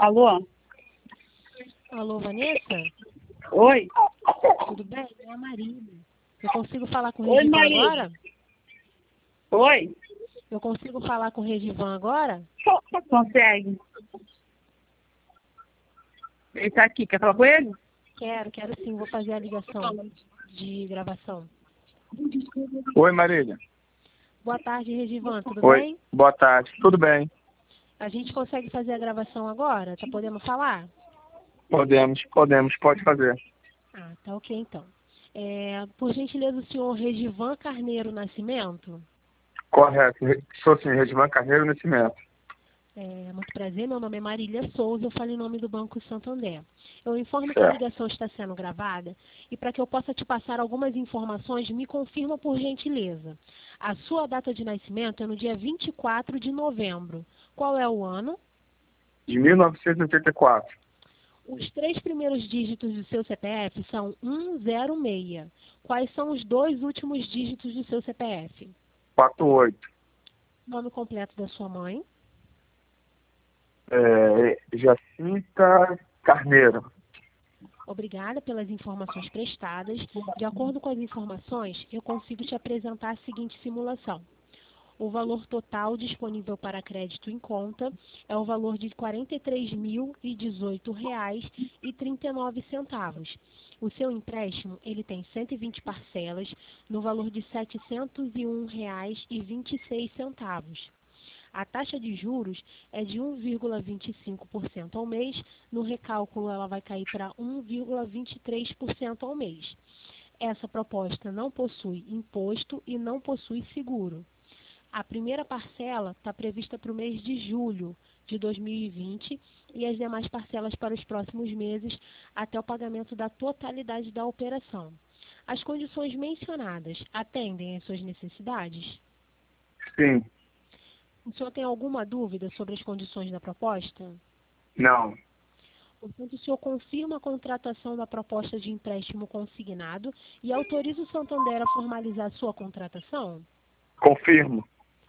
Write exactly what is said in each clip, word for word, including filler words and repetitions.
Alô? Alô, Vanessa? Oi? Tudo bem? É a Marília. Eu consigo falar com o Oi, Regivan Marília. agora? Oi? Eu consigo falar com o Regivan agora? Consegue? Ele tá aqui, quer falar com ele? Quero, quero sim. Vou fazer a ligação de gravação. Oi, Marília. Boa tarde, Regivan. Tudo Oi, bem? boa tarde. Tudo bem? A gente consegue fazer a gravação agora? Tá podendo falar? Podemos, podemos, pode fazer. Ah, tá ok então. É, por gentileza, o senhor Regivan Carneiro Nascimento? Correto. Sou sim, Redivan Carneiro Nascimento. É, muito prazer, meu nome é Marília Souza, eu falo em nome do Banco Santander. Eu informo que a Certo. ligação está sendo gravada e para que eu possa te passar algumas informações, me confirma por gentileza. A sua data de nascimento é no dia vinte e quatro de novembro. Qual é o ano? De mil novecentos e oitenta e quatro. Os três primeiros dígitos do seu C P F são cento e seis. Quais são os dois últimos dígitos do seu C P F? quarenta e oito. Nome completo da sua mãe? É, Jacinta Carneiro. Obrigada pelas informações prestadas. De acordo com as informações, eu consigo te apresentar a seguinte simulação. O valor total disponível para crédito em conta é o valor de quarenta e três mil e dezoito reais e trinta e nove centavos. O seu empréstimo ele tem cento e vinte parcelas no valor de setecentos e um reais e vinte e seis centavos. A taxa de juros é de um vírgula vinte e cinco por cento ao mês. No recálculo, ela vai cair para um vírgula vinte e três por cento ao mês. Essa proposta não possui imposto e não possui seguro. A primeira parcela está prevista para o mês de julho de dois mil e vinte e as demais parcelas para os próximos meses até o pagamento da totalidade da operação. As condições mencionadas atendem às suas necessidades? Sim. O senhor tem alguma dúvida sobre as condições da proposta? Não. Portanto, o senhor confirma a contratação da proposta de empréstimo consignado e autoriza o Santander a formalizar a sua contratação? Confirmo.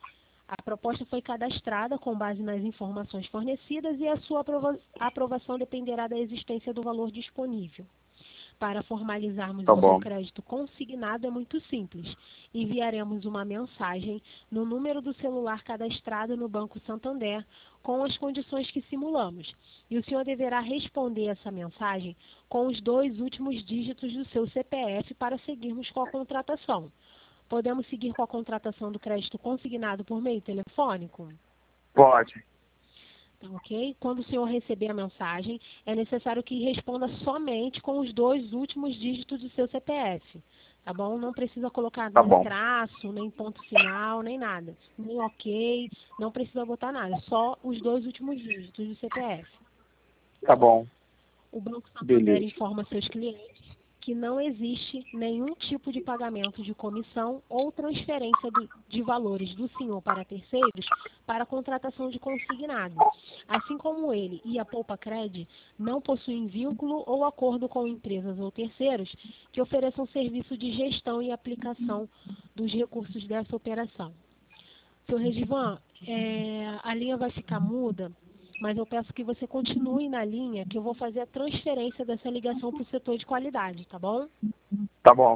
A proposta foi cadastrada com base nas informações fornecidas e a sua aprova- aprovação dependerá da existência do valor disponível. Para formalizarmos Tá o seu bom. crédito consignado é muito simples. Enviaremos uma mensagem no número do celular cadastrado no Banco Santander com as condições que simulamos. E o senhor deverá responder essa mensagem com os dois últimos dígitos do seu C P F para seguirmos com a contratação. Podemos seguir com a contratação do crédito consignado por meio telefônico? Pode. Tá, ok? Quando o senhor receber a mensagem, é necessário que responda somente com os dois últimos dígitos do seu C P F. Tá bom? Não precisa colocar Tá nem bom. traço, nem ponto final, nem nada. Nem ok, não precisa botar nada. Só os dois últimos dígitos do C P F. Tá bom. O Banco Santander Beleza. informa seus clientes que não existe nenhum tipo de pagamento de comissão ou transferência do- de valores do senhor para terceiros para a contratação de consignado. Assim como ele e a Poupa Cred não possuem vínculo ou acordo com empresas ou terceiros que ofereçam serviço de gestão e aplicação dos recursos dessa operação. Seu Regivan, é, a linha vai ficar muda, mas eu peço que você continue na linha, que eu vou fazer a transferência dessa ligação para o setor de qualidade, tá bom? Tá bom.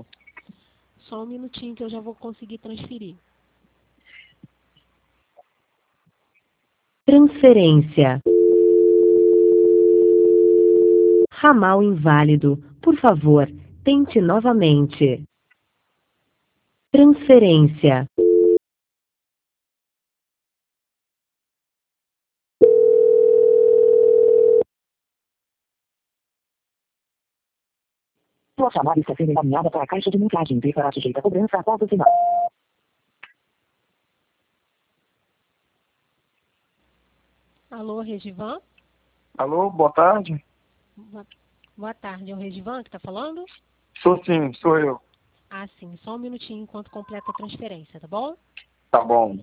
Só um minutinho que eu já vou conseguir transferir. Transferência. Ramal inválido. Por favor, tente novamente. Transferência. Sua chamada está sendo encaminhada para a caixa de mensagem e será sujeita a cobrança após o sinal. Alô, Regivan? Alô, boa tarde. Boa, boa tarde, é o Regivan que está falando? Sou sim, sou eu. Ah, sim, só um minutinho enquanto completa a transferência, tá bom? Tá bom.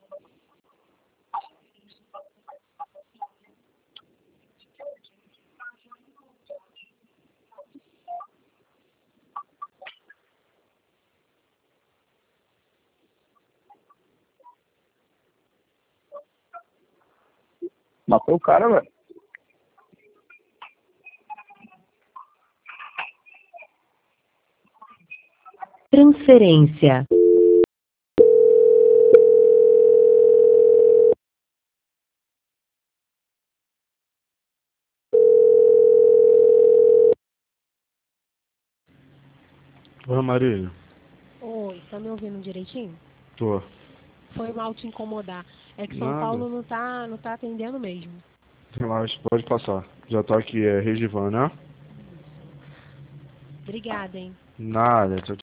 Matou o cara, velho. Transferência. Oi, Marília. Oi, tá me ouvindo direitinho? Tô. Foi mal te incomodar. É que São Nada. Paulo não tá, não tá atendendo mesmo. Relaxa, pode passar. Já tô aqui, é Regivan, né? Obrigada, hein? Nada. Tchau,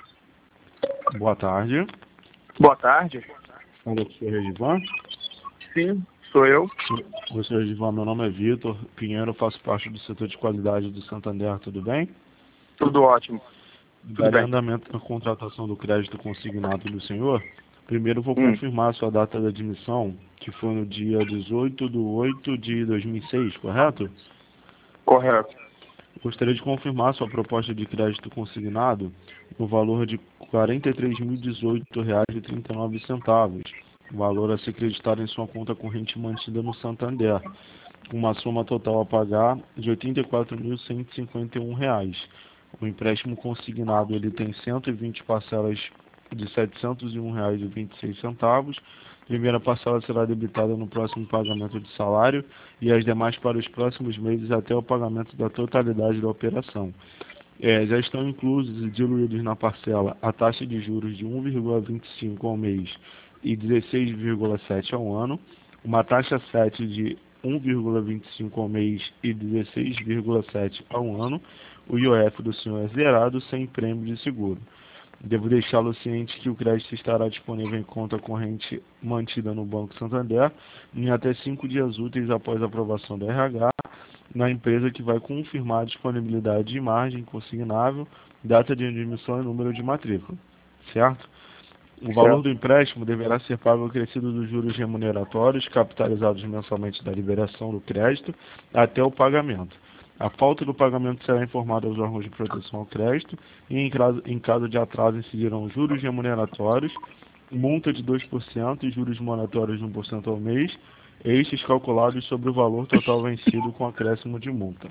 tchau. Boa tarde. Boa tarde. Fala aqui, é Regivan. Sim, sou eu. Você, Regivan, meu nome é Vitor Pinheiro, faço parte do setor de qualidade do Santander, tudo bem? Tudo ótimo. Tudo Darei bem. andamento na contratação do crédito consignado do senhor. Primeiro vou Hum. confirmar a sua data de admissão, que foi no dia dezoito de oito de dois mil e seis, correto? Correto. Gostaria de confirmar sua proposta de crédito consignado no valor de quarenta e três mil e dezoito reais e trinta e nove centavos, valor a ser creditado em sua conta corrente mantida no Santander, com uma soma total a pagar de oitenta e quatro mil cento e cinquenta e um reais. O empréstimo consignado ele tem cento e vinte parcelas de setecentos e um reais e vinte e seis centavos. Primeira parcela será debitada no próximo pagamento de salário e as demais para os próximos meses até o pagamento da totalidade da operação. É, já estão inclusos e diluídos na parcela a taxa de juros de um vírgula vinte e cinco ao mês e dezesseis vírgula sete ao ano, uma taxa sete de um vírgula vinte e cinco ao mês e dezesseis vírgula sete ao ano. O I O F do senhor é zerado sem prêmio de seguro. Devo deixá-lo ciente que o crédito estará disponível em conta corrente mantida no Banco Santander em até cinco dias úteis após a aprovação do R H na empresa, que vai confirmar a disponibilidade de margem consignável, data de admissão e número de matrícula, certo? O valor do empréstimo deverá ser pago acrescido dos juros remuneratórios capitalizados mensalmente da liberação do crédito até o pagamento. A falta do pagamento será informada aos órgãos de proteção ao crédito e, em caso, em caso de atraso, incidirão juros remuneratórios, multa de dois por cento e juros moratórios de um por cento ao mês, estes calculados sobre o valor total vencido com acréscimo de multa.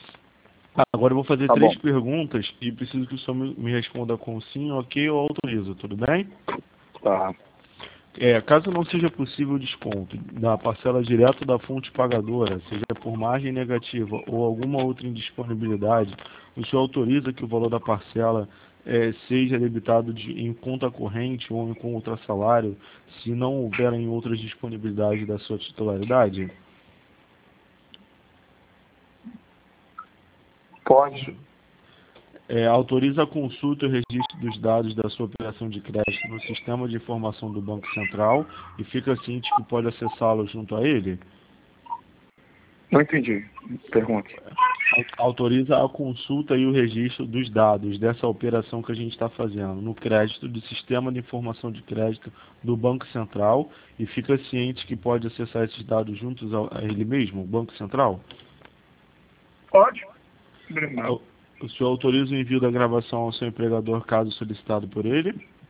Agora eu vou fazer Tá três bom. perguntas e preciso que o senhor me me responda com sim, ok ou autorizo, tudo bem? Tá. É, caso não seja possível o desconto da parcela direto da fonte pagadora, seja por margem negativa ou alguma outra indisponibilidade, o senhor autoriza que o valor da parcela é, seja debitado de, em conta corrente ou em contra salário, se não houverem outras disponibilidades da sua titularidade? Pode. É, autoriza a consulta e o registro dos dados da sua operação de crédito no sistema de informação do Banco Central e fica ciente que pode acessá-lo junto a ele? Não entendi. Pergunta. Autoriza a consulta e o registro dos dados dessa operação que a gente está fazendo no crédito do sistema de informação de crédito do Banco Central e fica ciente que pode acessar esses dados juntos a ele mesmo, o Banco Central? Pode. O senhor autoriza o envio da gravação ao seu empregador caso solicitado por ele?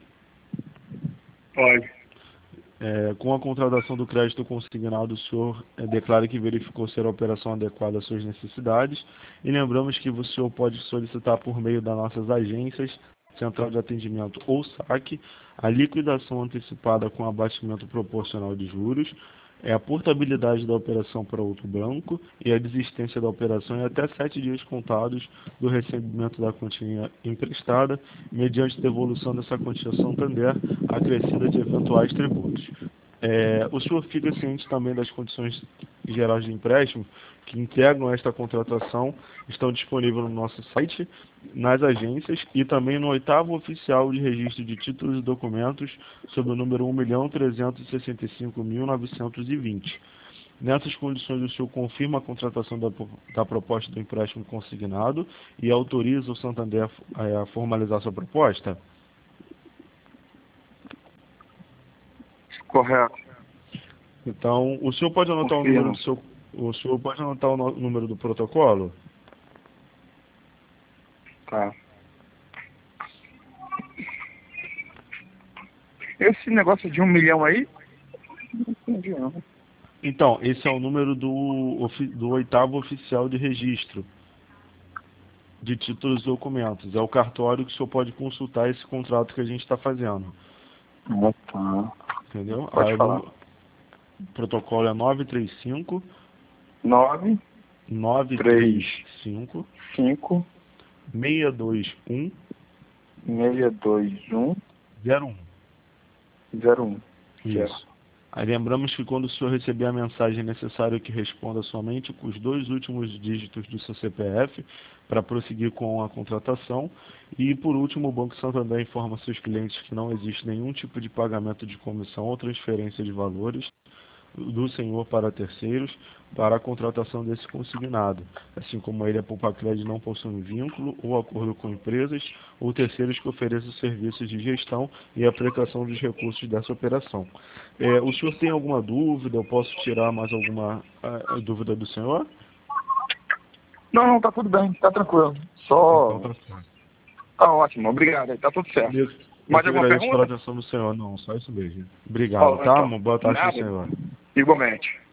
Pode. É, com a contratação do crédito consignado, o senhor é, declara que verificou ser a operação adequada às suas necessidades e lembramos que o senhor pode solicitar por meio das nossas agências, central de atendimento ou saque, a liquidação antecipada com abatimento proporcional de juros, é a portabilidade da operação para outro banco e a desistência da operação em até sete dias contados do recebimento da quantia emprestada, mediante devolução dessa quantia ao Santander, acrescida de eventuais tributos. É, o senhor fica ciente também das condições gerais de empréstimo que integram esta contratação, estão disponíveis no nosso site, nas agências e também no oitavo oficial de registro de títulos e documentos sob o número um milhão trezentos e sessenta e cinco mil novecentos e vinte. Nessas condições, o senhor confirma a contratação da, da proposta do empréstimo consignado e autoriza o Santander a, a formalizar sua proposta? Correto. Então, o senhor pode anotar o Confirmo. número do seu, o senhor pode anotar o no- número do protocolo? Tá. Esse negócio de um milhão aí? Não entendi, não. Então, esse é o número do, ofi- do oitavo oficial de registro de títulos e documentos. É o cartório que o senhor pode consultar esse contrato que a gente está fazendo. Ah, tá. Entendeu? Pode Aí o falar. número- o protocolo é nove três cinco, Nove, nove três, três cinco, cinco, seis dois um, seis, dois, um, zero um. zero, um. Isso. Aí lembramos que quando o senhor receber a mensagem, é necessário que responda somente com os dois últimos dígitos do seu C P F para prosseguir com a contratação. E por último, o Banco Santander informa seus clientes que não existe nenhum tipo de pagamento de comissão ou transferência de valores do senhor para terceiros para a contratação desse consignado, assim como a Ilha Poupa Crédito não possui vínculo ou acordo com empresas ou terceiros que ofereçam serviços de gestão e aplicação dos recursos dessa operação. É, o senhor tem alguma dúvida? Eu posso tirar mais alguma ah, dúvida do senhor? Não, não, tá tudo bem, tá tranquilo. Só. Então tá certo. Tá ótimo, obrigado aí, tá tudo certo. Eu, eu Mais que alguma agradeço pela pergunta? atenção do senhor. Não, só isso mesmo. Obrigado, Ó, tá? então, Uma boa tarde, nada. senhor. Igualmente.